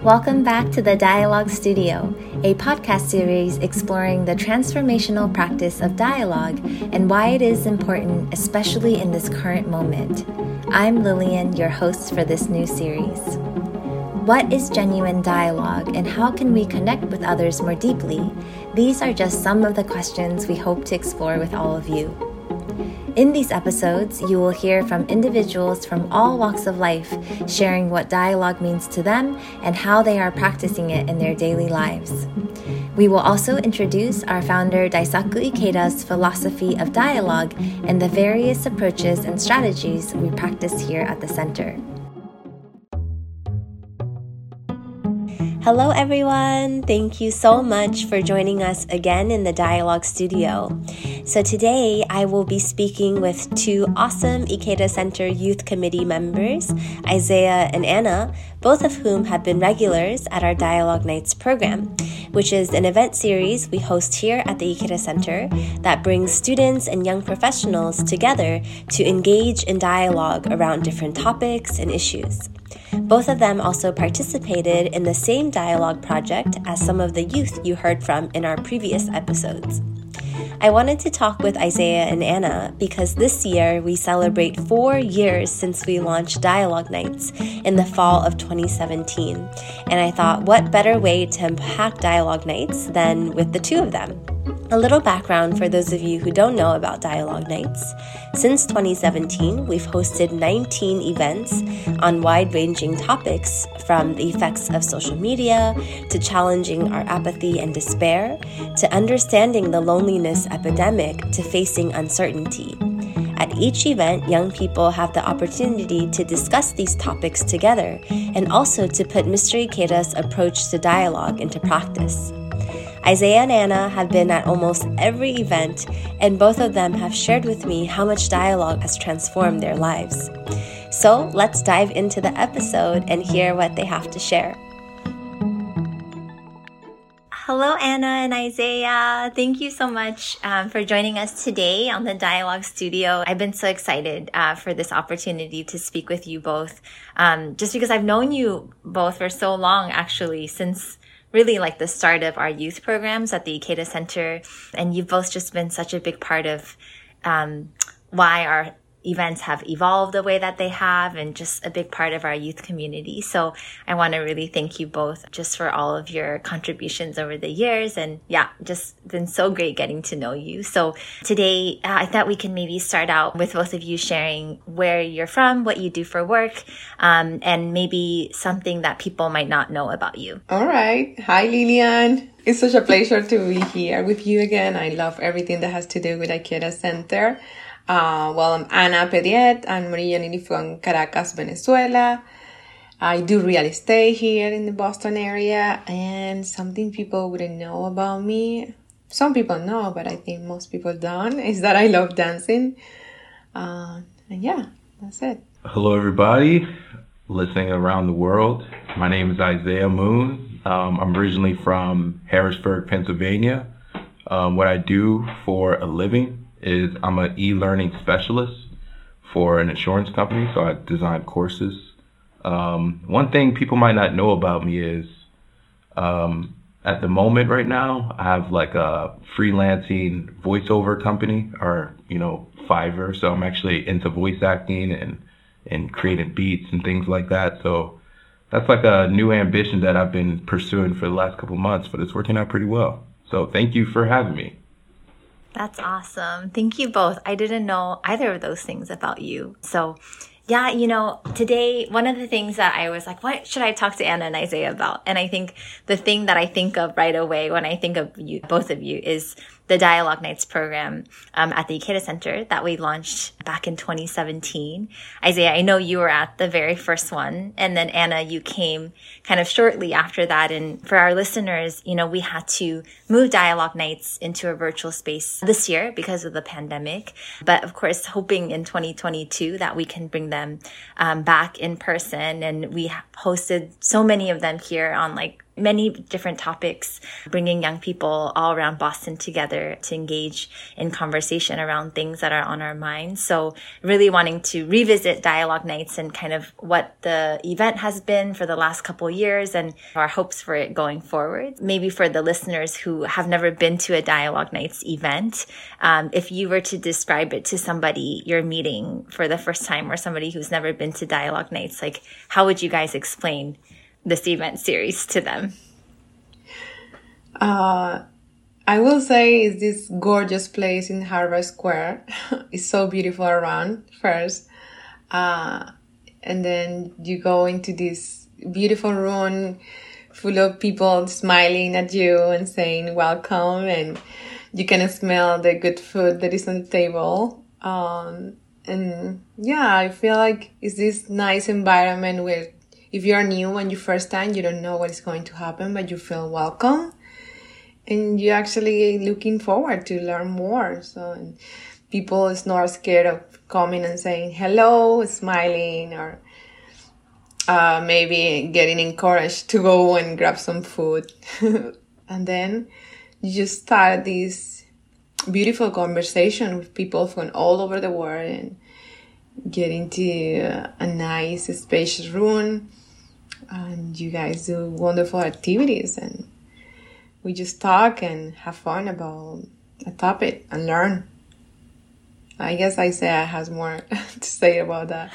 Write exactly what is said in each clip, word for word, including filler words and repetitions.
Welcome back to the Dialogue Studio, a podcast series exploring the transformational practice of dialogue and why it is important, especially in this current moment. I'm Lillian, your host for this new series. What is genuine dialogue and how can we connect with others more deeply? These are just some of the questions we hope to explore with all of you. In these episodes, you will hear from individuals from all walks of life sharing what dialogue means to them and how they are practicing it in their daily lives. We will also introduce our founder Daisaku Ikeda's philosophy of dialogue and the various approaches and strategies we practice here at the center. Hello everyone! Thank you so much for joining us again in the Dialogue Studio. So today I will be speaking with two awesome Ikeda Center Youth Committee members, Isaiah and Anna, both of whom have been regulars at our Dialogue Nights program, which is an event series we host here at the Ikeda Center that brings students and young professionals together to engage in dialogue around different topics and issues. Both of them also participated in the same dialogue project as some of the youth you heard from in our previous episodes. I wanted to talk with Isaiah and Anna because this year we celebrate four years since we launched Dialogue Nights in the fall of twenty seventeen, and I thought what better way to unpack Dialogue Nights than with the two of them. A little background for those of you who don't know about Dialogue Nights. Since twenty seventeen, we've hosted nineteen events on wide-ranging topics from the effects of social media to challenging our apathy and despair to understanding the loneliness epidemic to facing uncertainty. At each event, young people have the opportunity to discuss these topics together and also to put Mister Ikeda's approach to dialogue into practice. Isaiah and Anna have been at almost every event, and both of them have shared with me how much dialogue has transformed their lives. So let's dive into the episode and hear what they have to share. Hello, Anna and Isaiah. Thank you so much um, for joining us today on the Dialogue Studio. I've been so excited uh, for this opportunity to speak with you both, um, just because I've known you both for so long, actually, since really like the start of our youth programs at the Ikeda Center. And you've both just been such a big part of um, why our events have evolved the way that they have and just a big part of our youth community. So I want to really thank you both just for all of your contributions over the years. And yeah, just been so great getting to know you. So today uh, I thought we can maybe start out with both of you sharing where you're from, what you do for work, um, and maybe something that people might not know about you. All right. Hi, Lillian. It's such a pleasure to be here with you again. I love everything that has to do with Ikeda Center. Uh, well, I'm Ana Pediet. I'm originally from Caracas, Venezuela. I do real estate here in the Boston area, and something people wouldn't know about me, some people know, but I think most people don't, is that I love dancing. Uh, and yeah, that's it. Hello, everybody listening around the world. My name is Isaiah Moon. Um, I'm originally from Harrisburg, Pennsylvania. Um, what I do for a living is I'm an e-learning specialist for an insurance company, so I design courses. Um, one thing people might not know about me is um, at the moment right now, I have like a freelancing voiceover company, or, you know, Fiverr. So I'm actually into voice acting and, and creating beats and things like that. So that's like a new ambition that I've been pursuing for the last couple months, but it's working out pretty well. So thank you for having me. That's awesome. Thank you both. I didn't know either of those things about you. So yeah, you know, today, one of the things that I was like, what should I talk to Anna and Isaiah about? And I think the thing that I think of right away when I think of you, both of you, is the Dialogue Nights program um, at the Ikeda Center that we launched back in twenty seventeen. Isaiah, I know you were at the very first one. And then Anna, you came kind of shortly after that. And for our listeners, you know, we had to move Dialogue Nights into a virtual space this year because of the pandemic. But of course, hoping in twenty twenty-two that we can bring them um, back in person. And we hosted so many of them here on like many different topics, bringing young people all around Boston together to engage in conversation around things that are on our minds. So really wanting to revisit Dialogue Nights and kind of what the event has been for the last couple of years and our hopes for it going forward. Maybe for the listeners who have never been to a Dialogue Nights event, um, if you were to describe it to somebody you're meeting for the first time or somebody who's never been to Dialogue Nights, like how would you guys explain this event series to them? Uh, I will say it's this gorgeous place in Harvard Square. It's so beautiful around first. Uh, and then you go into this beautiful room full of people smiling at you and saying welcome, and you can smell the good food that is on the table. Um, and yeah, I feel like it's this nice environment where if you're new and you first time, you don't know what is going to happen, but you feel welcome. And you're actually looking forward to learn more. So and people is not scared of coming and saying hello, smiling, or uh, maybe getting encouraged to go and grab some food. And then you just start this beautiful conversation with people from all over the world and get into a nice, spacious room. And you guys do wonderful activities, and we just talk and have fun about a topic and learn. I guess Isaiah has more to say about that.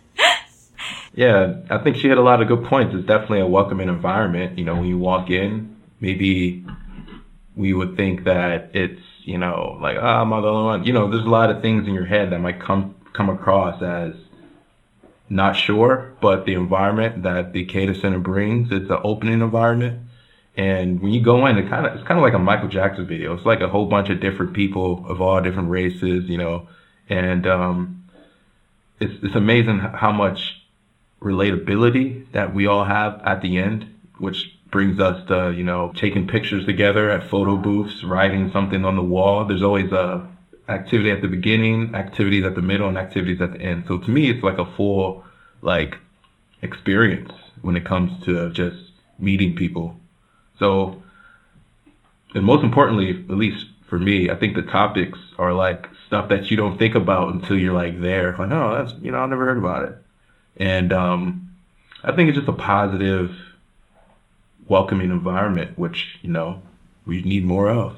Yeah, I think she had a lot of good points. It's definitely a welcoming environment. You know, when you walk in, maybe we would think that it's, you know, like, oh, I'm the only one. You know, there's a lot of things in your head that might come come across as not sure, but the environment that the Ikeda Center brings, it's an opening environment. And when you go in, it kind of it's kind of like a Michael Jackson video. It's like a whole bunch of different people of all different races, you know, and um, it's it's amazing how much relatability that we all have at the end, which brings us to, you know, taking pictures together at photo booths, writing something on the wall. There's always a activity at the beginning, activities at the middle, and activities at the end. So to me, it's like a full, like, experience when it comes to just meeting people. So, and most importantly, at least for me, I think the topics are like stuff that you don't think about until you're like there. Like, oh, that's, you know, I never heard about it. And um, I think it's just a positive, welcoming environment, which, you know, we need more of.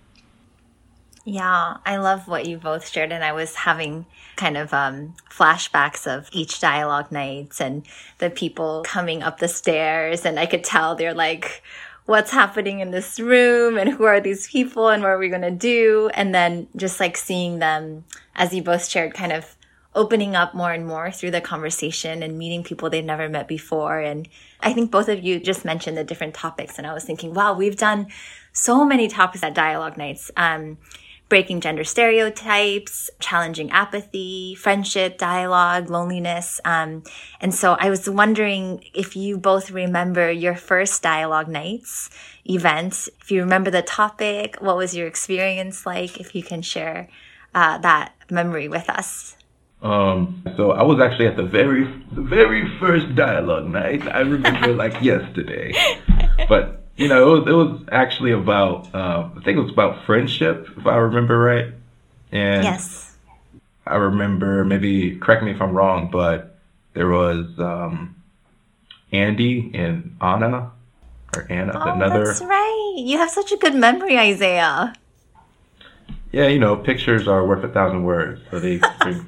Yeah, I love what you both shared. And I was having kind of um, flashbacks of each Dialogue Nights and the people coming up the stairs. And I could tell they're like, what's happening in this room and who are these people and what are we going to do? And then just like seeing them, as you both shared, kind of opening up more and more through the conversation and meeting people they've never met before. And I think both of you just mentioned the different topics. And I was thinking, wow, we've done so many topics at Dialogue Nights. Um, breaking gender stereotypes, challenging apathy, friendship, dialogue, loneliness. Um, and so I was wondering if you both remember your first Dialogue Nights event. If you remember the topic, what was your experience like? If you can share uh, that memory with us. Um, so I was actually at the very, the very first Dialogue Night. I remember like yesterday, but you know, it was, it was actually about, uh, I think it was about friendship, if I remember right. And yes. I remember, maybe, correct me if I'm wrong, but there was um, Andy and Anna, or Anna, oh, another. That's right. You have such a good memory, Isaiah. Yeah, you know, pictures are worth a thousand words. So they,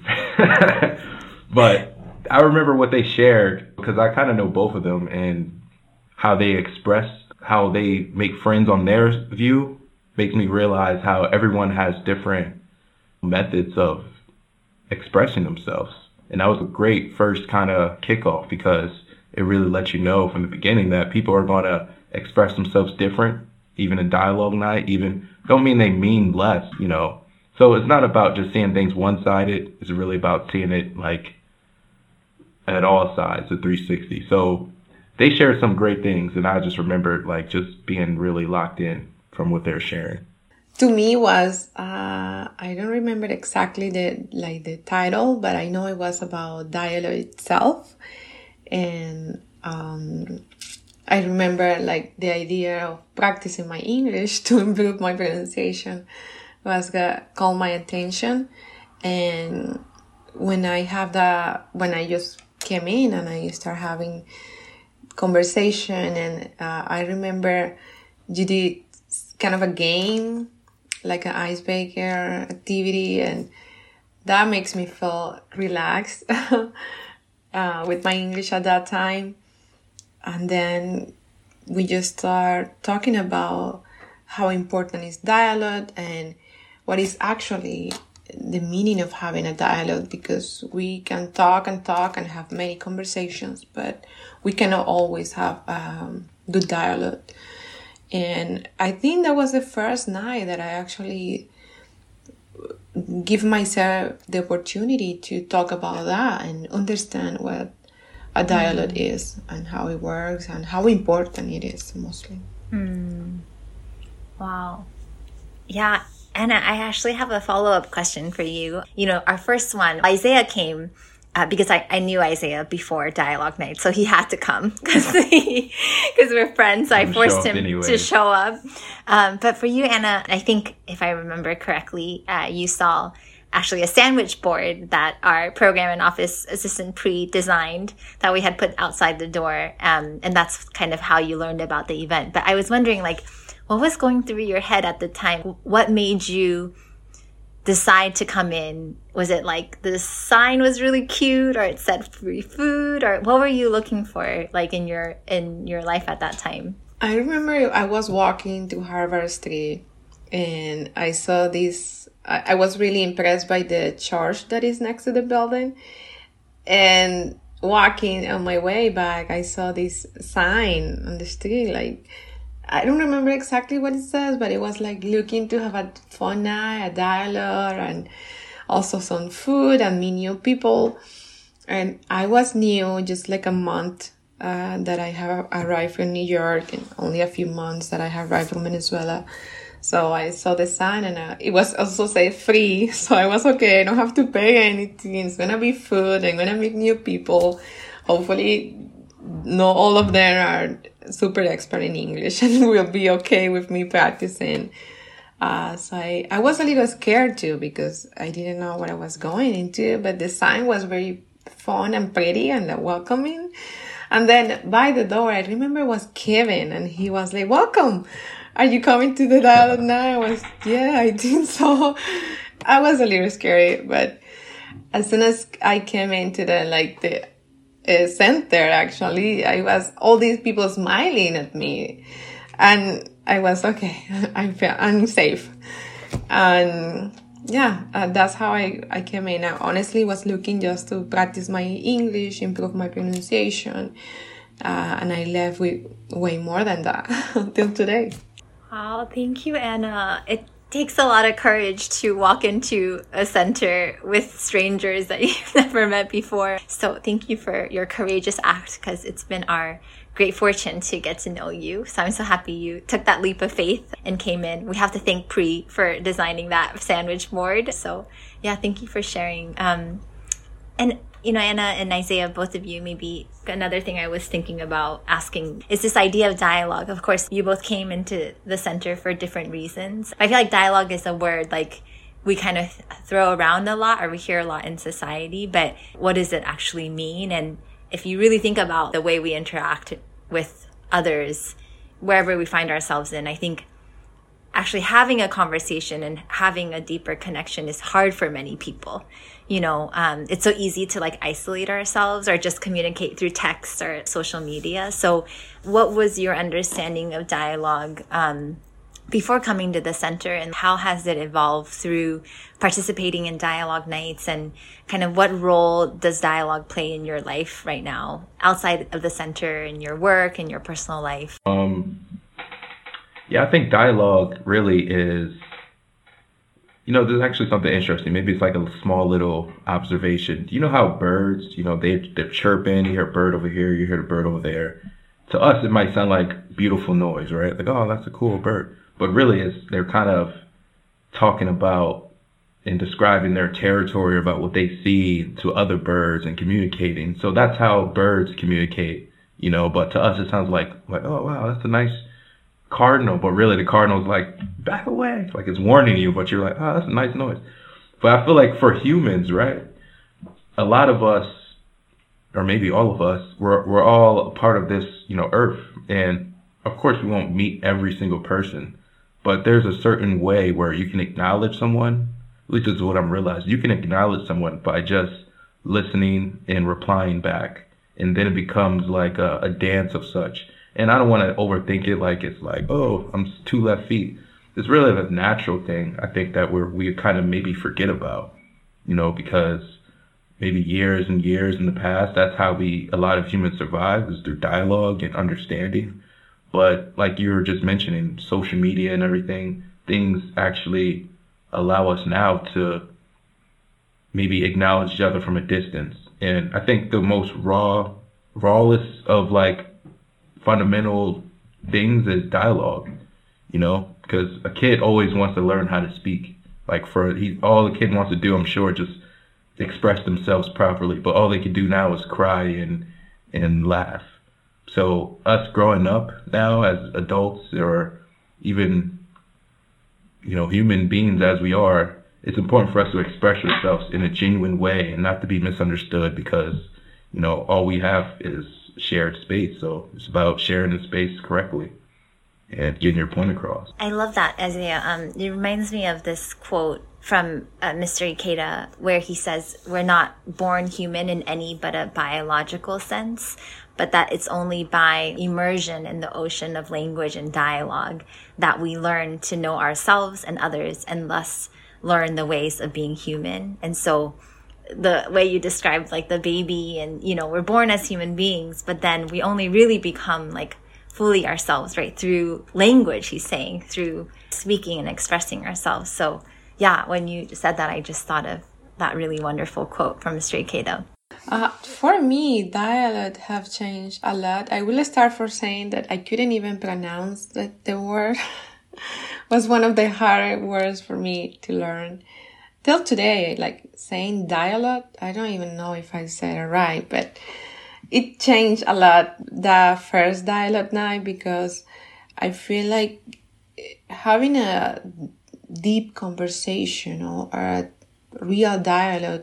but I remember what they shared, because I kind of know both of them and how they express how they make friends on their view makes me realize how everyone has different methods of expressing themselves. And that was a great first kind of kickoff, because it really lets you know from the beginning that people are going to express themselves different, even in Dialogue Night, even don't mean they mean less, you know. So it's not about just seeing things one-sided. It's really about seeing it like at all sides, the three sixty. So they shared some great things, and I just remembered like just being really locked in from what they're sharing. To me was uh, I don't remember exactly the like the title, but I know it was about dialogue itself, and um, I remember like the idea of practicing my English to improve my pronunciation was uh, called my attention. And when I have that, when I just came in and I start having conversation, and uh, I remember you did kind of a game, like an icebreaker activity, and that makes me feel relaxed uh, with my English at that time. And then we just start talking about how important is dialogue and what is actually the meaning of having a dialogue, because we can talk and talk and have many conversations, but we cannot always have um, good dialogue. And I think that was the first night that I actually give myself the opportunity to talk about that and understand what a dialogue mm. is and how it works and how important it is mostly. Mm. Wow. Yeah. Anna, I actually have a follow-up question for you. You know, our first one, Isaiah came uh, because I, I knew Isaiah before Dialogue Night, so he had to come because we're friends, so I forced him anyway. to show up. Um, but for you, Anna, I think if I remember correctly, uh, you saw actually a sandwich board that our program and office assistant pre-designed that we had put outside the door. Um, and that's kind of how you learned about the event. But I was wondering, like, what was going through your head at the time? What made you decide to come in? Was it like the sign was really cute, or it said free food, or what were you looking for, like in your in your life at that time? I remember I was walking to Harvard Street and I saw this. I, I was really impressed by the church that is next to the building. And walking on my way back, I saw this sign on the street, like, I don't remember exactly what it says, but it was like looking to have a fun night, a dialogue, and also some food and meet new people. And I was new, just like a month uh, that I have arrived from New York, and only a few months that I have arrived from Venezuela. So I saw the sign, and uh, it was also say free. So I was okay, I don't have to pay anything. It's gonna be food. I'm gonna meet new people. Hopefully, not all of them are super expert in English and will be okay with me practicing. Uh, so I, I was a little scared too, because I didn't know what I was going into, but the sign was very fun and pretty and welcoming. And then by the door, I remember it was Kevin, and he was like, "Welcome. Are you coming to the dialogue now?" I was, yeah, I think so. I was a little scary, but as soon as I came into the, like the, Uh, center, actually, I was all these people smiling at me, and I was okay. I feel I'm safe, and yeah, uh, that's how I I came in. I honestly was looking just to practice my English, improve my pronunciation, uh, and I left with way more than that until today. Oh, thank you, Anna. It takes a lot of courage to walk into a center with strangers that you've never met before. So thank you for your courageous act, because it's been our great fortune to get to know you. So I'm so happy you took that leap of faith and came in. We have to thank Pri for designing that sandwich board. So yeah, thank you for sharing. Um, and you know, Anna and Isaiah, both of you, maybe another thing I was thinking about asking is this idea of dialogue. Of course, you both came into the center for different reasons. I feel like dialogue is a word like we kind of throw around a lot, or we hear a lot in society, but what does it actually mean? And if you really think about the way we interact with others, wherever we find ourselves in, I think actually having a conversation and having a deeper connection is hard for many people. You know, um, it's so easy to like isolate ourselves or just communicate through text or social media. So what was your understanding of dialogue um, before coming to the center, and how has it evolved through participating in dialogue nights, and kind of what role does dialogue play in your life right now outside of the center, in your work and your personal life? Um, yeah, I think dialogue really is, you know, there's actually something interesting. Maybe it's like a small little observation. Do you know how birds, you know, they, they're chirping, you hear a bird over here, you hear a bird over there. To us, it might sound like beautiful noise, right? Like, oh, that's a cool bird. But really, it's, they're kind of talking about and describing their territory, about what they see to other birds and communicating. So that's how birds communicate you know, but to us it sounds like, like, oh wow, that's a nice cardinal, but really the cardinal's like, back away, like it's warning you, but you're like, oh, that's a nice noise. But I feel like for humans, right, a lot of us, or maybe all of us, we're we're all a part of this, you know, earth, and of course we won't meet every single person, but there's a certain way where you can acknowledge someone, which is what I'm realizing. You can acknowledge someone by just listening and replying back, and then it becomes like a, a dance of such. And I don't want to overthink it like it's like, oh, I'm two left feet. It's really a natural thing, I think, that we're, we kind of maybe forget about, you know, because maybe years and years in the past, that's how we, a lot of humans survive, is through dialogue and understanding. But like you were just mentioning, social media and everything, things actually allow us now to maybe acknowledge each other from a distance. And I think the most raw, rawest of like fundamental things is dialogue, you know, because a kid always wants to learn how to speak. Like for he, all the kid wants to do, I'm sure, just express themselves properly. But all they can do now is cry and and laugh. So us growing up now as adults, or even, you know, human beings as we are, it's important for us to express ourselves in a genuine way and not to be misunderstood, because, you know, all we have is shared space. So it's about sharing the space correctly and getting your point across. I love that, Isaiah. Um, it reminds me of this quote from uh, Mister Ikeda, where he says, we're not born human in any but a biological sense, but that it's only by immersion in the ocean of language and dialogue that we learn to know ourselves and others, and thus learn the ways of being human. And so the way you described like the baby, and, you know, we're born as human beings, but then we only really become like fully ourselves, right? Through language, he's saying, through speaking and expressing ourselves. So yeah, when you said that, I just thought of that really wonderful quote from Mister Ikeda. Uh, for me, dialect have changed a lot. I will start for saying that I couldn't even pronounce the, the word. Was one of the harder words for me to learn. Till today, like saying dialect, I don't even know if I said it right, but it changed a lot, the first dialect night, because I feel like having a deep conversation or a real dialogue,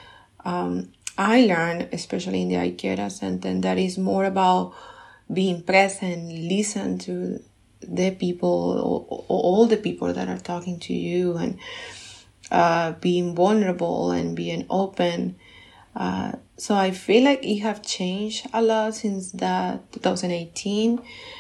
um, I learned, especially in the Ikeda Center, that is more about being present, listen to the people, or, or all the people that are talking to you, and uh, being vulnerable and being open. Uh, so I feel like it have changed a lot since that twenty eighteen.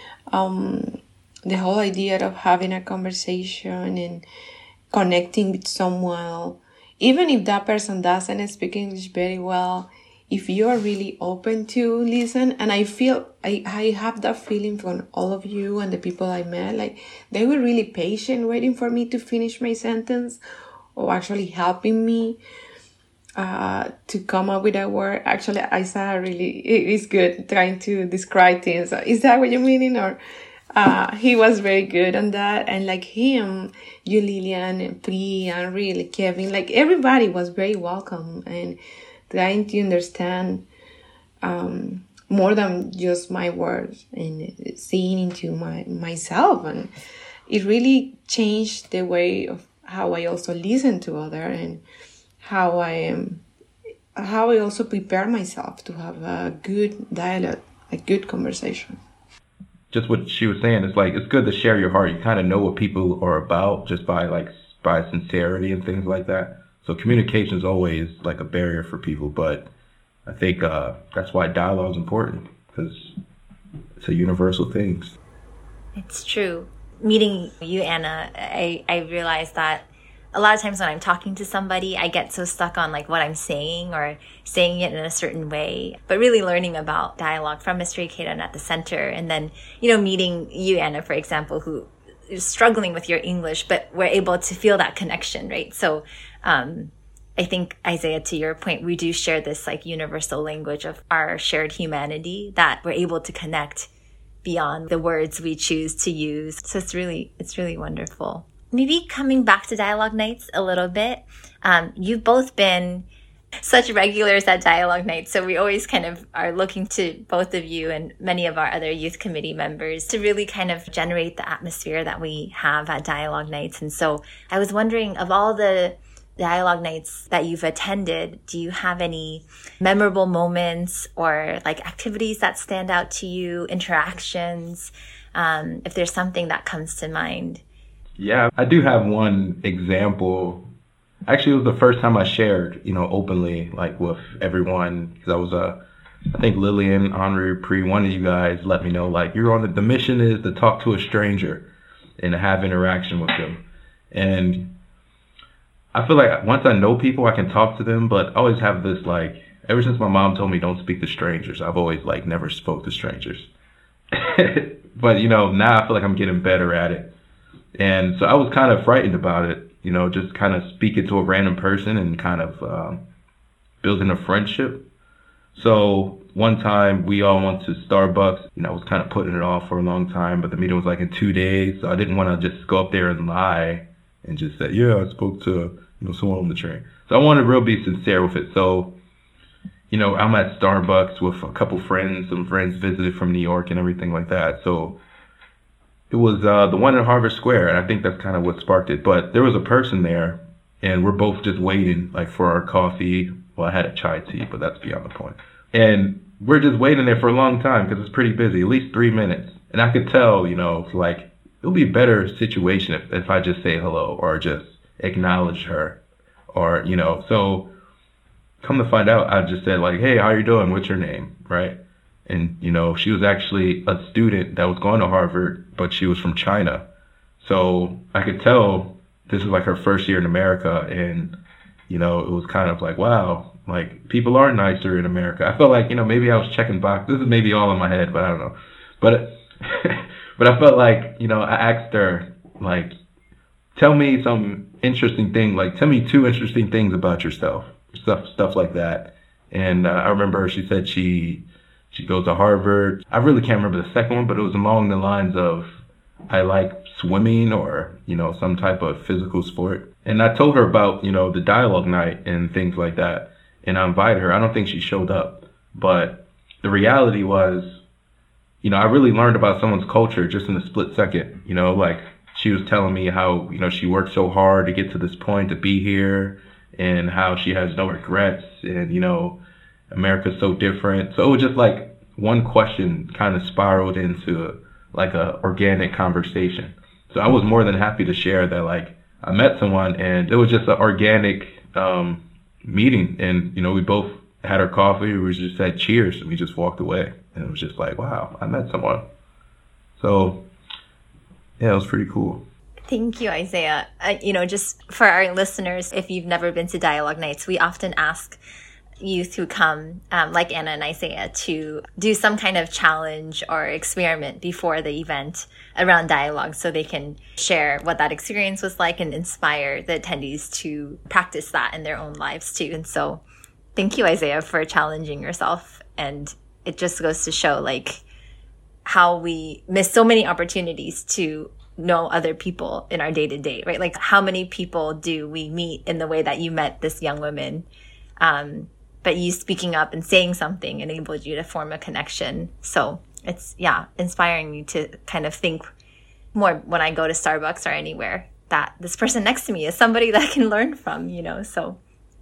Um, the whole idea of having a conversation and connecting with someone, even if that person doesn't speak English very well, if you are really open to listen, and I feel, I, I have that feeling from all of you and the people I met, like they were really patient waiting for me to finish my sentence, or actually helping me uh, to come up with a word. Actually, Isaiah really is good trying to describe things. Is that what you're meaning? Or uh, he was very good on that. And like him, you, Lilian, and Pri, and really Kevin, like everybody was very welcome and trying to understand um, more than just my words, and seeing into my myself. And it really changed the way of how I also listen to others, and how I am, how I also prepare myself to have a good dialogue, a good conversation. Just what she was saying, it's like, it's good to share your heart. You kind of know what people are about just by like, by sincerity and things like that. So communication is always like a barrier for people, but I think uh, that's why dialogue is important, because it's a universal thing. It's true. Meeting you, Anna, I, I realized that a lot of times when I'm talking to somebody, I get so stuck on like what I'm saying or saying it in a certain way. But really learning about dialogue from Mister Ikeda and at the center, and then, you know, meeting you, Anna, for example, who is struggling with your English, but we're able to feel that connection, right? So um, I think, Isaiah, to your point, we do share this like universal language of our shared humanity, that we're able to connect beyond the words we choose to use. So it's really, it's really wonderful. Maybe coming back to Dialogue Nights a little bit, um, you've both been such regulars at Dialogue Night. So we always kind of are looking to both of you and many of our other youth committee members to really kind of generate the atmosphere that we have at Dialogue Nights. And so I was wondering, of all the Dialogue Nights that you've attended, do you have any memorable moments or like activities that stand out to you, interactions, um, if there's something that comes to mind? Yeah, I do have one example. Actually, it was the first time I shared, you know, openly, like with everyone, because I was, uh, I think Lillian, Henri, Pre, one of you guys let me know, like, you're on the, the mission is to talk to a stranger and to have interaction with them. And I feel like once I know people, I can talk to them, but I always have this, like, ever since my mom told me don't speak to strangers, I've always, like, never spoke to strangers. But, you know, now I feel like I'm getting better at it. And so I was kind of frightened about it. You know, just kind of speaking to a random person and kind of um, building a friendship. So one time we all went to Starbucks, and I was kind of putting it off for a long time, but the meeting was like in two days. So I didn't want to just go up there and lie and just say, yeah, I spoke to, you know, someone on the train. So I wanted to really be sincere with it. So, you know, I'm at Starbucks with a couple friends, some friends visited from New York and everything like that. So it was uh, the one in Harvard Square, and I think that's kind of what sparked it. But there was a person there, and we're both just waiting, like, for our coffee. Well, I had a chai tea, but that's beyond the point. And we're just waiting there for a long time because it's pretty busy, at least three minutes. And I could tell, you know, like, it'll be a better situation if, if I just say hello or just acknowledge her or, you know. So come to find out, I just said, like, hey, how you doing? What's your name, right? And, you know, she was actually a student that was going to Harvard, but she was from China. So I could tell this was like her first year in America. And, you know, it was kind of like, wow, like people are nicer in America. I felt like, you know, maybe I was checking box. This is maybe all in my head, but I don't know. But, but I felt like, you know, I asked her, like, tell me some interesting thing. Like, tell me two interesting things about yourself, stuff, stuff like that. And uh, I remember she said she, She goes to Harvard. I really can't remember the second one, but it was along the lines of, I like swimming or, you know, some type of physical sport. And I told her about, you know, the dialogue night and things like that. And I invited her. I don't think she showed up. But the reality was, you know, I really learned about someone's culture just in a split second. You know, like she was telling me how, you know, she worked so hard to get to this point, to be here, and how she has no regrets. And, you know, America's so different. So it was just like one question kind of spiraled into like a organic conversation. So I was more than happy to share that, like, I met someone and it was just an organic um, meeting. And, you know, we both had our coffee. We just said cheers and we just walked away. And it was just like, wow, I met someone. So, yeah, it was pretty cool. Thank you, Isaiah. Uh, you know, just for our listeners, if you've never been to Dialogue Nights, we often ask youth who come, um, like Anna and Isaiah, to do some kind of challenge or experiment before the event around dialogue so they can share what that experience was like and inspire the attendees to practice that in their own lives too. And so thank you, Isaiah, for challenging yourself. And it just goes to show like how we miss so many opportunities to know other people in our day to day, right? Like how many people do we meet in the way that you met this young woman? Um, but you speaking up and saying something enabled you to form a connection. So it's, yeah, inspiring me to kind of think more when I go to Starbucks or anywhere that this person next to me is somebody that I can learn from, you know? So,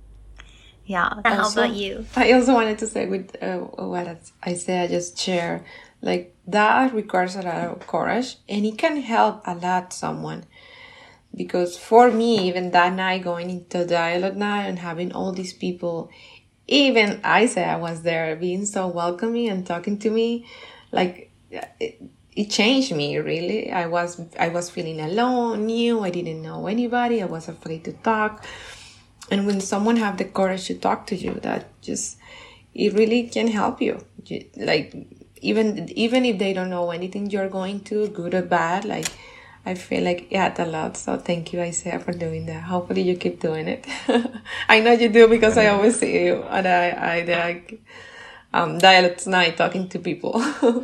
yeah. How Also, about you? I also wanted to say with uh, what Isaiah just shared, like that requires a lot of courage and it can help a lot someone. Because for me, even that night, going into dialogue night and having all these people, even Isaiah was there being so welcoming and talking to me, like it, it changed me really. I was I was feeling alone, new, I didn't know anybody, I was afraid to talk. And when someone have the courage to talk to you, that just, it really can help you. Like even even if they don't know anything you're going to, good or bad, like I feel like it had a lot. So thank you, Isaiah, for doing that. Hopefully you keep doing it. I know you do because I always see you and I, I like um, dialogue night talking to people.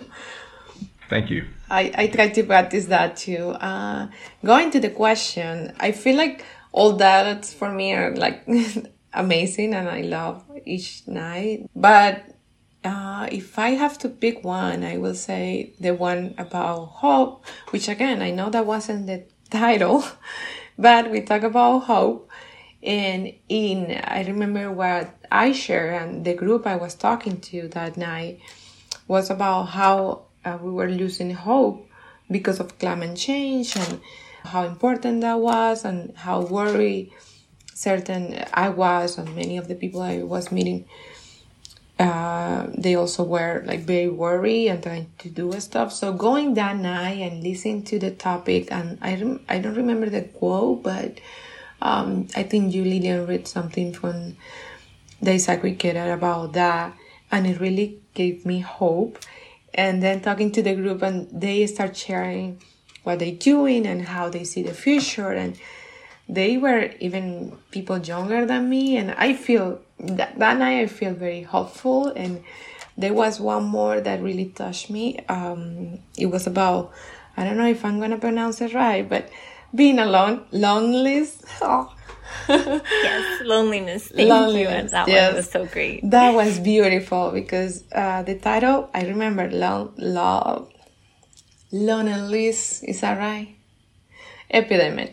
Thank you. I, I try to practice that too. Uh, going to the question, I feel like all dialogues for me are like amazing and I love each night. But uh, if I have to pick one, I will say the one about hope, which again, I know that wasn't the title, but we talk about hope. And in, I remember what I shared and the group I was talking to that night was about how uh, we were losing hope because of climate change and how important that was and how worried certain I was and many of the people I was meeting, uh, they also were like very worried and trying to do stuff. So going that night and listening to the topic, and I, rem- I don't remember the quote, but um, I think you, Lilian, read something from the Isaac Riquera about that, and it really gave me hope. And then talking to the group, and they start sharing what they're doing and how they see the future. And they were even people younger than me. And I feel, that, that night I feel very hopeful. And there was one more that really touched me. Um, it was about, I don't know if I'm going to pronounce it right, but being alone, loneliness. Oh. Yes, loneliness. Thank loneliness, you. That yes. one was so great. That was beautiful because uh, the title, I remember, Love, love Loneliness, is that right? Epidemic.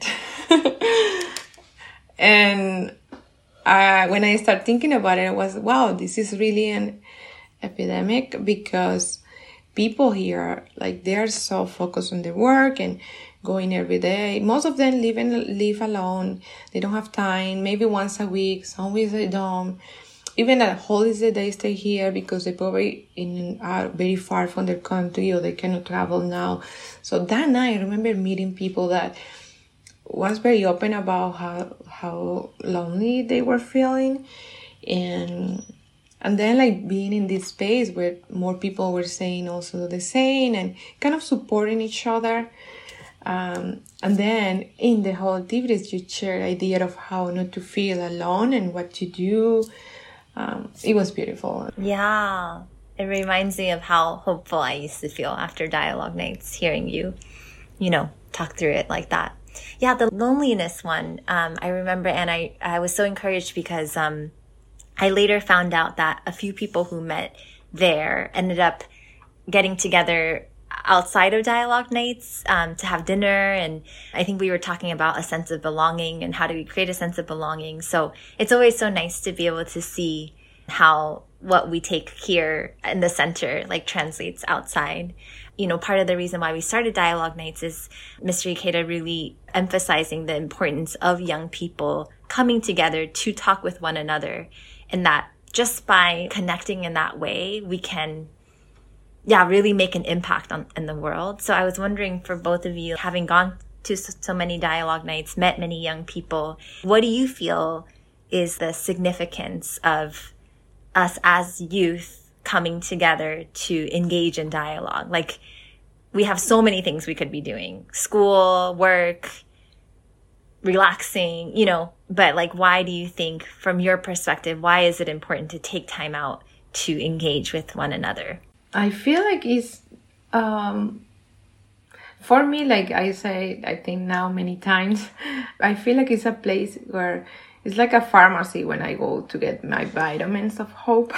And uh, when I started thinking about it, I was, wow, this is really an epidemic because people here, like, they are so focused on their work and going every day. Most of them live and live alone. They don't have time. Maybe once a week. Some weeks they don't. Even at holidays, they stay here because they probably in are very far from their country or they cannot travel now. So that night, I remember meeting people that was very open about how how lonely they were feeling, and and then like being in this space where more people were saying also the same and kind of supporting each other. Um, and then in the whole activities, you share idea of how not to feel alone and what to do. Um, it was beautiful. Yeah. It reminds me of how hopeful I used to feel after dialogue nights, hearing you, you know, talk through it like that. Yeah, the loneliness one, um, I remember, and I, I was so encouraged because um, I later found out that a few people who met there ended up getting together outside of dialogue nights um, to have dinner. And I think we were talking about a sense of belonging and how do we create a sense of belonging. So it's always so nice to be able to see how what we take here in the center like translates outside. You know, part of the reason why we started dialogue nights is Mister Ikeda really emphasizing the importance of young people coming together to talk with one another, and that just by connecting in that way, we can yeah, really make an impact on in the world. So I was wondering, for both of you, having gone to so, so many dialogue nights, met many young people, what do you feel is the significance of us as youth coming together to engage in dialogue? Like, we have so many things we could be doing. School, work, relaxing, you know, but like, why do you think, from your perspective, why is it important to take time out to engage with one another? I feel like it's, um, for me, like I say, I think now many times, I feel like it's a place where it's like a pharmacy when I go to get my vitamins of hope.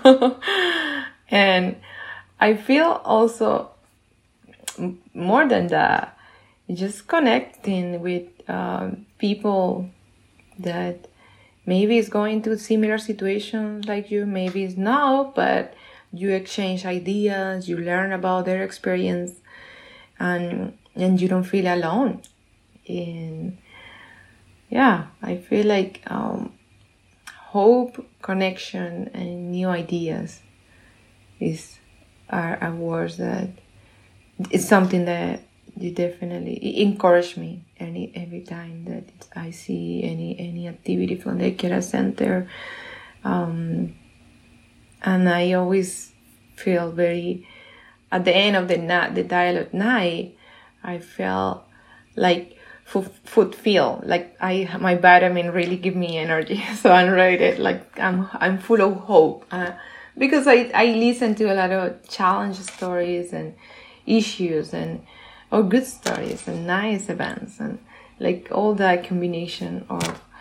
And I feel also more than that, just connecting with uh, people that maybe is going through similar situations like you, maybe it's not, but you exchange ideas, you learn about their experience, and and you don't feel alone. And yeah, I feel like um, hope, connection, and new ideas is are, are words that it's something that you definitely it encourage me any every time that I see any any activity from the Ikeda Center. Um, And I always feel very, at the end of the night, the dialogue night, I felt like fulfilled, like I, my vitamin really give me energy. So I'm ready, like I'm, I'm full of hope. Uh, because I, I listen to a lot of challenge stories and issues and, or good stories and nice events and like all that combination of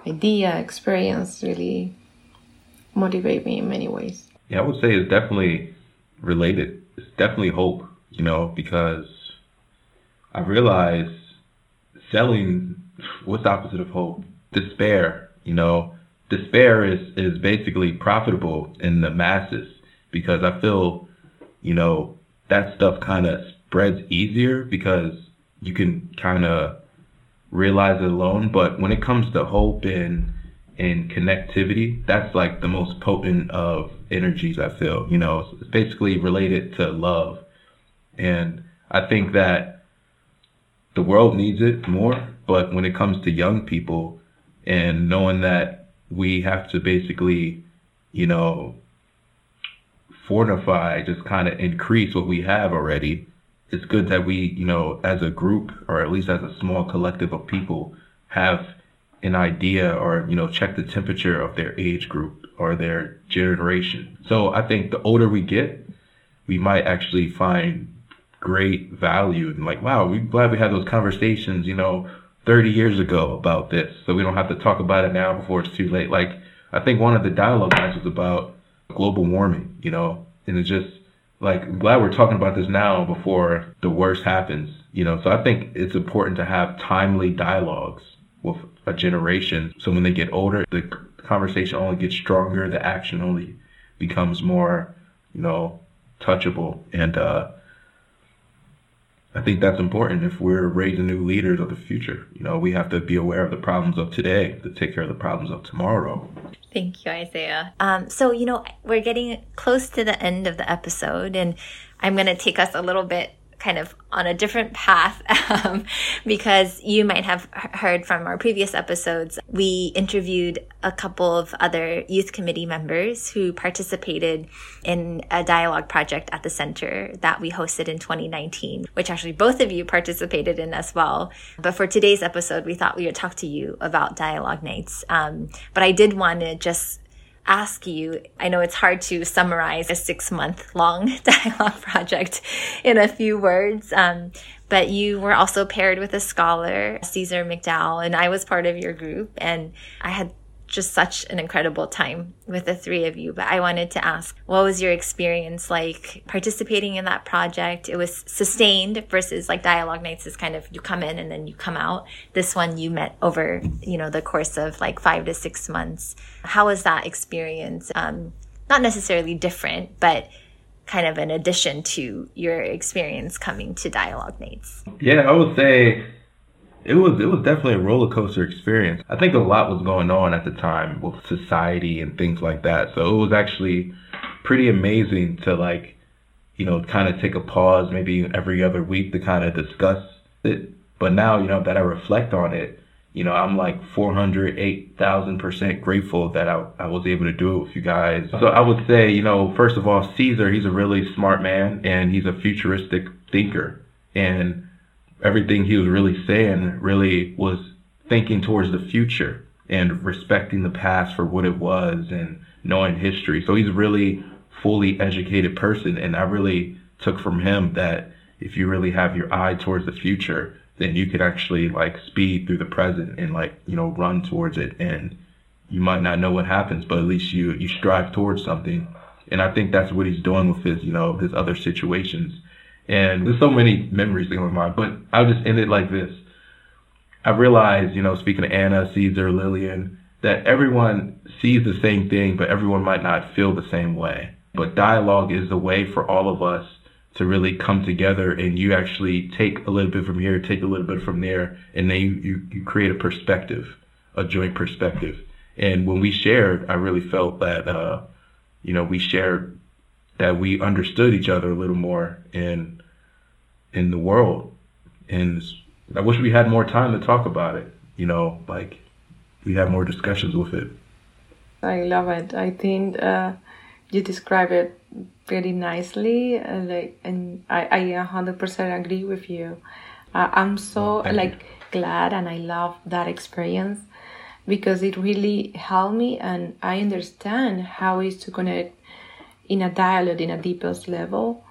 idea, experience really motivate me in many ways. Yeah, I would say it's definitely related. It's definitely hope, you know, because I realize selling, what's the opposite of hope? Despair, you know. Despair is, is basically profitable in the masses because I feel, you know, that stuff kind of spreads easier because you can kind of realize it alone. But when it comes to hope and and connectivity, that's like the most potent of energies, I feel. You know, it's basically related to love. And I think that the world needs it more. But when it comes to young people and knowing that we have to basically, you know, fortify, just kind of increase what we have already, it's good that we, you know, as a group, or at least as a small collective of people, have an idea or, you know, check the temperature of their age group or their generation. So I think the older we get, we might actually find great value and like, wow, we're glad we had those conversations, you know, thirty years ago about this, so we don't have to talk about it now before it's too late. Like, I think one of the dialogue nights was about global warming, you know, and it's just like, I'm glad we're talking about this now before the worst happens, you know. So I think it's important to have timely dialogues with a generation, so when they get older, the conversation only gets stronger, the action only becomes more, you know, touchable. And uh I think that's important if we're raising new leaders of the future. You know, we have to be aware of the problems of today to take care of the problems of tomorrow. Thank you, Isaiah. Um, so, you know, we're getting close to the end of the episode, and I'm going to take us a little bit kind of on a different path um, because you might have heard from our previous episodes, we interviewed a couple of other youth committee members who participated in a dialogue project at the center that we hosted in twenty nineteen, which actually both of you participated in as well. But for today's episode, we thought we would talk to you about dialogue nights. Um, but I did want to just ask you, I know it's hard to summarize a six month long dialogue project in a few words, um, but you were also paired with a scholar, Caesar McDowell, and I was part of your group, and I had just such an incredible time with the three of you. But I wanted to ask, what was your experience like participating in that project? It was sustained versus like dialogue nights is kind of you come in and then you come out. This one you met over, you know, the course of like five to six months. How was that experience? Um, not necessarily different, but kind of an addition to your experience coming to dialogue nights. Yeah, I would say It was it was definitely a roller coaster experience. I think a lot was going on at the time with society and things like that. So it was actually pretty amazing to like, you know, kind of take a pause maybe every other week to kind of discuss it. But now, you know, that I reflect on it, you know, I'm like four hundred eight thousand percent grateful that I, I was able to do it with you guys. So I would say, you know, first of all, Caesar, he's a really smart man and he's a futuristic thinker. And everything he was really saying really was thinking towards the future and respecting the past for what it was and knowing history. So he's a really fully educated person. And I really took from him that if you really have your eye towards the future, then you could actually like speed through the present and like, you know, run towards it. And you might not know what happens, but at least you, you strive towards something. And I think that's what he's doing with his, you know, his other situations. And there's so many memories in my mind, but I'll just end it like this. I realized, you know, speaking of Anna, Caesar, Lillian, that everyone sees the same thing, but everyone might not feel the same way. But dialogue is a way for all of us to really come together, and you actually take a little bit from here, take a little bit from there, and then you, you, you create a perspective, a joint perspective. And when we shared, I really felt that, uh, you know, we shared that we understood each other a little more in in the world. And I wish we had more time to talk about it, you know, like we had more discussions with it. I love it. I think uh, you describe it very nicely, uh, like, and I, I one hundred percent agree with you. Uh, I'm so oh, like you. glad, and I love that experience because it really helped me, and I understand how it is to connect in a dialogue in a deepest level.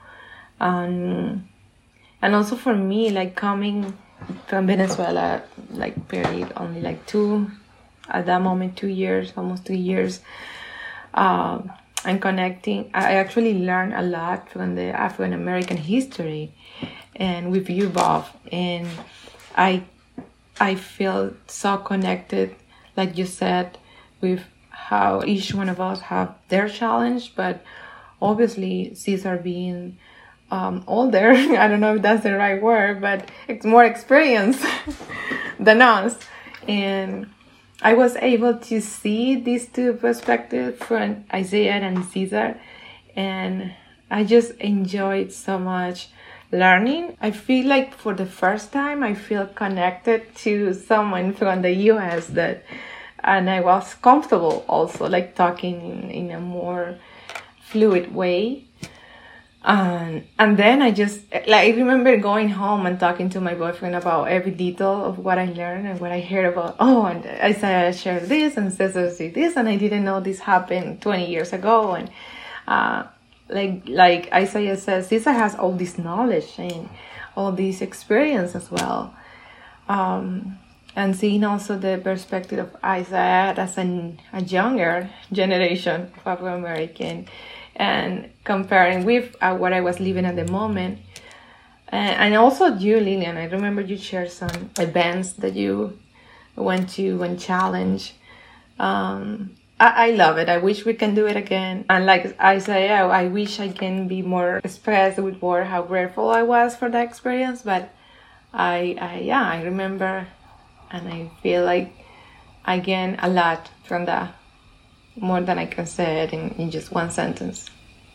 Um, and also for me, like coming from Venezuela, like very only like two at that moment two years, almost two years, um, and connecting. I actually learned a lot from the African American history, and with you, Bob, and I, I feel so connected, like you said, with how each one of us have their challenge, but obviously Cesar being um, older, I don't know if that's the right word, but it's more experienced than us. And I was able to see these two perspectives from Isaiah and Cesar, and I just enjoyed so much learning. I feel like for the first time, I feel connected to someone from the U S that, and I was comfortable also, like talking in, in a more fluid way. Um, and then I just, like, I remember going home and talking to my boyfriend about every detail of what I learned and what I heard about. Oh, and Isaiah shared this and Cesar did this, and I didn't know this happened twenty years ago. And uh, like like Isaiah says, Cesar has all this knowledge and all this experience as well. Um, and seeing also the perspective of Isaiah as an, a younger generation of African American, and comparing with uh, what I was living at the moment. And, and also you, Lillian, I remember you shared some events that you went to and challenge. Um, I, I love it. I wish we can do it again. And like Isaiah, I wish I can be more expressed with more how grateful I was for that experience. But I, I yeah, I remember, and I feel like I gained a lot from that. More than I can say it in, in just one sentence.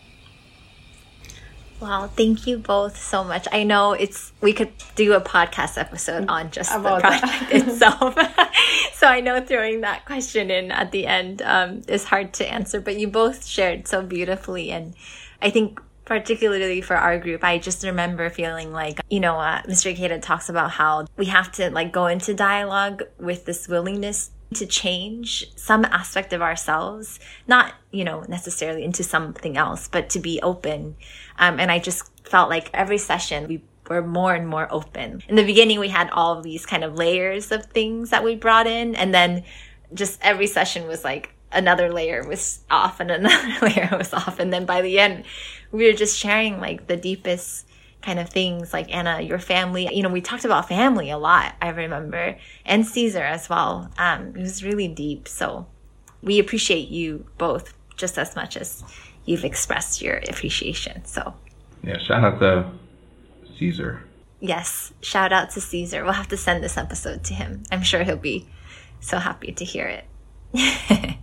Wow, thank you both so much. I know it's we could do a podcast episode on just About the project itself. So I know throwing that question in at the end um, is hard to answer, but you both shared so beautifully. And I think particularly for our group, I just remember feeling like, you know, uh, Mister Ikeda talks about how we have to like go into dialogue with this willingness to change some aspect of ourselves, not, you know, necessarily into something else, but to be open. Um, and I just felt like every session we were more and more open. In the beginning, we had all of these kind of layers of things that we brought in. And then just every session was like another layer was off and another layer was off. And then by the end, we were just sharing like the deepest kind of things, like Anna, your family, you know, we talked about family a lot, I remember, and Cesar as well. Um, it was really deep. So we appreciate you both just as much as you've expressed your appreciation. So yeah, shout out to Cesar. Yes, shout out to Cesar. We'll have to send this episode to him. I'm sure he'll be so happy to hear it.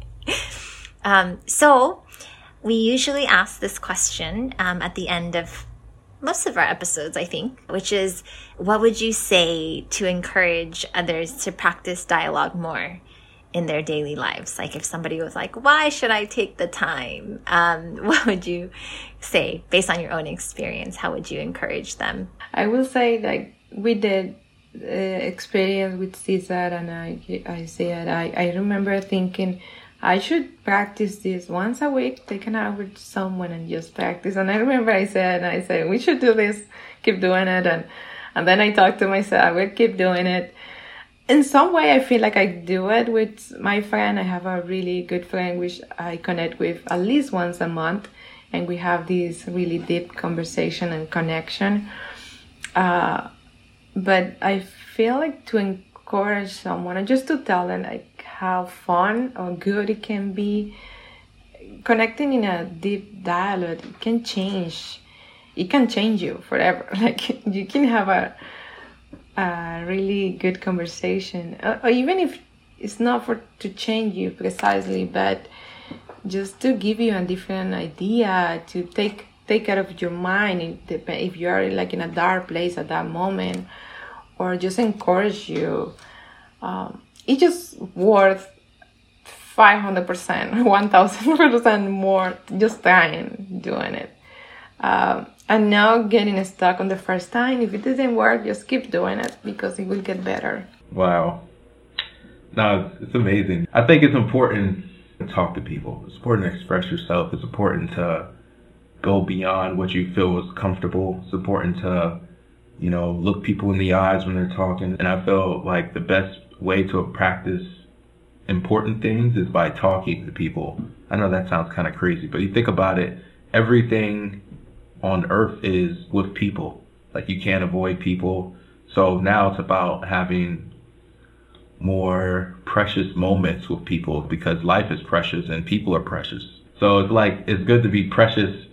um, so we usually ask this question um, at the end of most of our episodes, I think, which is, what would you say to encourage others to practice dialogue more in their daily lives? Like if somebody was like, why should I take the time? Um, what would you say based on your own experience? How would you encourage them? I will say, like, with the uh, experience with Cesar and I, I said, I, I remember thinking, I should practice this once a week, take an hour with someone and just practice. And I remember I said, I said, we should do this, keep doing it. And, and then I talked to myself, I will keep doing it. In some way, I feel like I do it with my friend. I have a really good friend, which I connect with at least once a month. And we have this really deep conversation and connection. Uh, but I feel like to encourage someone and just to tell them, like, how fun or good it can be. Connecting in a deep dialogue, it can change. It can change you forever. Like you can have a a really good conversation, or, or even if it's not for to change you precisely, but just to give you a different idea, to take take out of your mind if, if you are like in a dark place at that moment, or just encourage you. Um, It's just worth five hundred percent, one thousand percent more just trying, doing it. Um, and now getting stuck on the first time, if it doesn't work, just keep doing it because it will get better. Wow. No, it's, it's amazing. I think it's important to talk to people. It's important to express yourself. It's important to go beyond what you feel is comfortable. It's important to, you know, look people in the eyes when they're talking. And I feel like the best way to practice important things is by talking to people. I know that sounds kind of crazy, but you think about it, everything on earth is with people. Like, you can't avoid people. So now it's about having more precious moments with people, because life is precious and people are precious. So it's like, it's good to be precious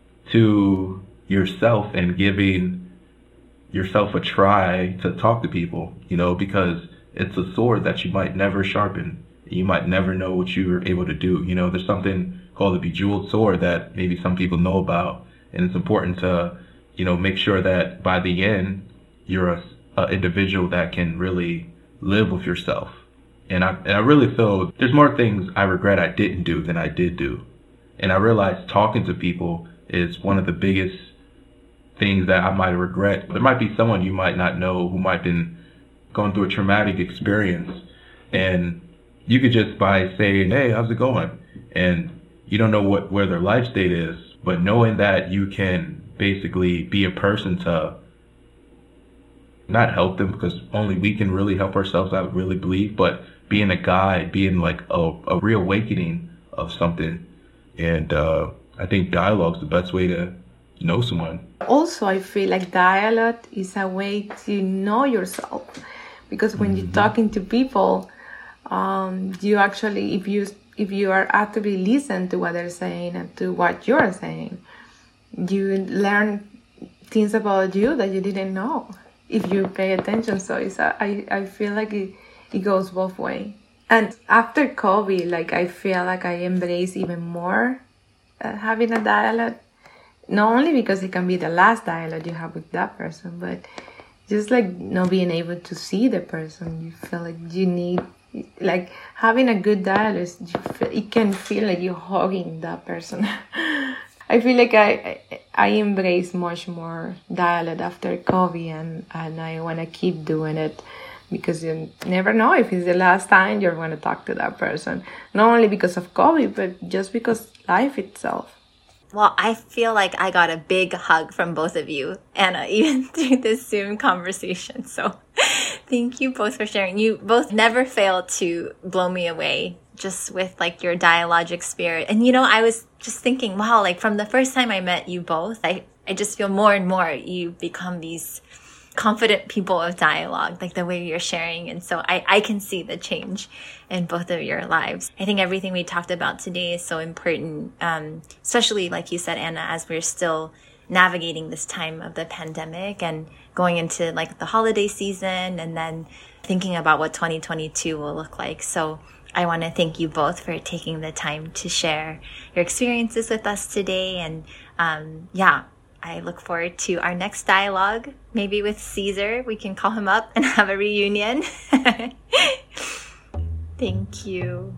to yourself and giving yourself a try to talk to people, you know, because it's a sword that you might never sharpen. You might never know what you were able to do. You know, there's something called the bejeweled sword that maybe some people know about, and it's important to, you know, make sure that by the end, you're a, a individual that can really live with yourself. And I, and I really feel there's more things I regret I didn't do than I did do. And I realized talking to people is one of the biggest things that I might regret. There might be someone you might not know who might have been going through a traumatic experience, and you could just by saying, hey, how's it going? And you don't know what where their life state is, but knowing that you can basically be a person to not help them, because only we can really help ourselves, I really believe, but being a guide, being like a, a reawakening of something. And uh, I think dialogue is the best way to know someone. Also, I feel like dialogue is a way to know yourself, because when mm-hmm. you're talking to people, um, you actually, if you if you are actively listen to what they're saying and to what you're saying, you learn things about you that you didn't know if you pay attention. So it's a, I, I feel like it, it goes both ways. And after COVID, like, I feel like I embrace even more uh, having a dialogue, not only because it can be the last dialogue you have with that person, but just like not being able to see the person. You feel like you need, like, having a good dialogue, you feel, it can feel like you're hugging that person. I feel like I, I I embrace much more dialogue after COVID, and, and I want to keep doing it, because you never know if it's the last time you're going to talk to that person. Not only because of COVID, but just because life itself. Well, I feel like I got a big hug from both of you, Anna, even through this Zoom conversation. So thank you both for sharing. You both never fail to blow me away, just with like your dialogic spirit. And, you know, I was just thinking, wow, like from the first time I met you both, I, I just feel more and more you become these confident people of dialogue, like the way you're sharing. And so I, I can see the change in both of your lives. I think everything we talked about today is so important, um, especially like you said, Anna, as we're still navigating this time of the pandemic and going into like the holiday season, and then thinking about what twenty twenty-two will look like. So I want to thank you both for taking the time to share your experiences with us today. And um, yeah, I look forward to our next dialogue, maybe with Caesar. We can call him up and have a reunion. Thank you.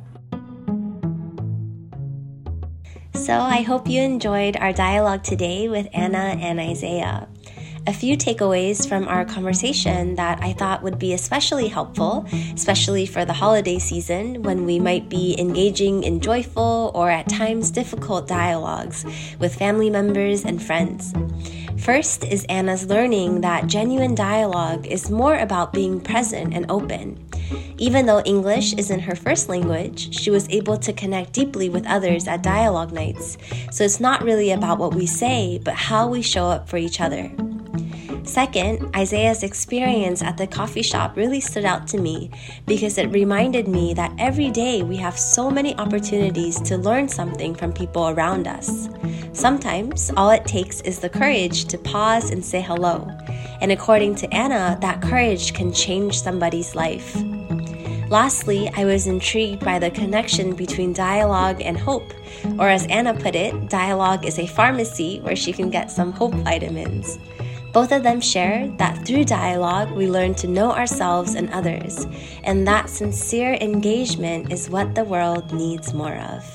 So I hope you enjoyed our dialogue today with Anna and Isaiah. A few takeaways from our conversation that I thought would be especially helpful, especially for the holiday season when we might be engaging in joyful or at times difficult dialogues with family members and friends. First is Anna's learning that genuine dialogue is more about being present and open. Even though English isn't her first language, she was able to connect deeply with others at dialogue nights. So it's not really about what we say, but how we show up for each other. Second, Isaiah's experience at the coffee shop really stood out to me because it reminded me that every day we have so many opportunities to learn something from people around us. Sometimes all it takes is the courage to pause and say hello. And according to Anna, that courage can change somebody's life. Lastly, I was intrigued by the connection between dialogue and hope. Or as Anna put it, dialogue is a pharmacy where she can get some hope vitamins. Both of them shared that through dialogue, we learn to know ourselves and others, and that sincere engagement is what the world needs more of.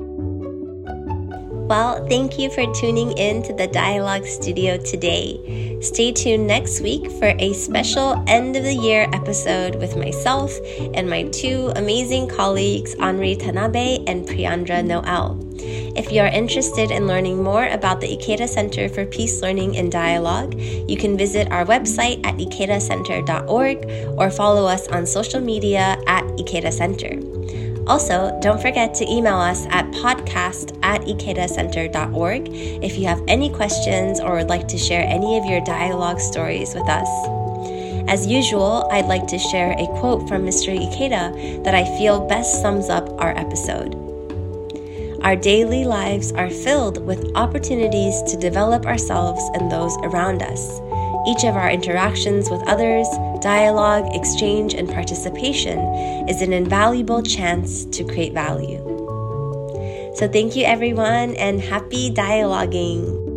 Well, thank you for tuning in to the Dialogue Studio today. Stay tuned next week for a special end of the year episode with myself and my two amazing colleagues, Henri Tanabe and Priandra Noel. If you are interested in learning more about the Ikeda Center for Peace Learning and Dialogue, you can visit our website at ikeda center dot org or follow us on social media at Ikeda Center. Also, don't forget to email us at podcast at ikeda center dot org if you have any questions or would like to share any of your dialogue stories with us. As usual, I'd like to share a quote from Mister Ikeda that I feel best sums up our episode. Our daily lives are filled with opportunities to develop ourselves and those around us. Each of our interactions with others, dialogue, exchange, and participation is an invaluable chance to create value. So thank you everyone and happy dialoguing!